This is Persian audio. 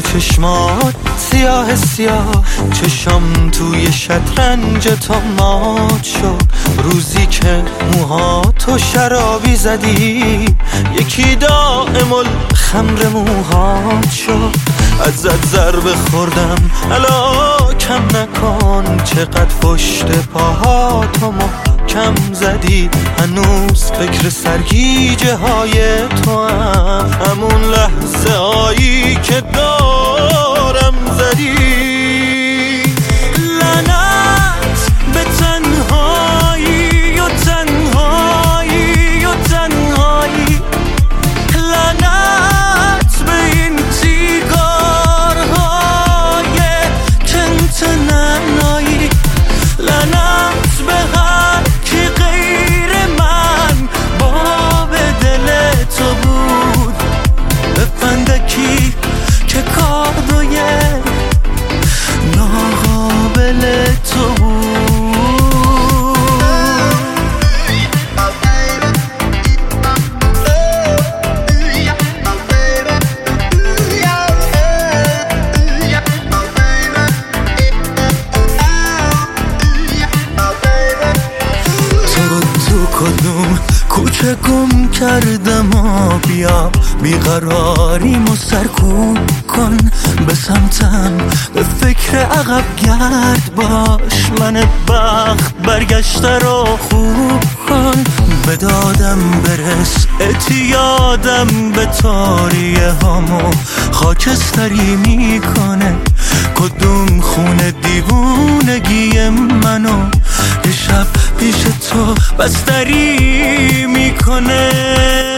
چشمات سیاه سیاه، چشم توی شطرنج تو مات شد. روزی که موهاتو شرابی زدی، یکی دائم الخمر موهات شد. ازت ضربه خوردم الا کم نکن، چقدر پشت پاهاتو محکم زدی. هنوز فکر سرگیجه های تو هم، همون لحظه هایی که دارم زدی. لعنت به تنهایی و تنهایی و تنهایی، لعنت به این سیگارهای کنت ننایی، لعنت به هر کی غیر من باب دل تو بود، به فندکی که کادوی ناقابل تو بود. کدوم کوچه گم کردم و بیا بیقراریمو سرکوب کن. به سمتم به فکر عقب گرد باش، من بخت برگشته رو خوب کن. به دادم برس اعتیادم به تاریه هامو خاکستری میکنه. کدوم خونه دیوونگی منو یه شب پیش تو بستری میکنه.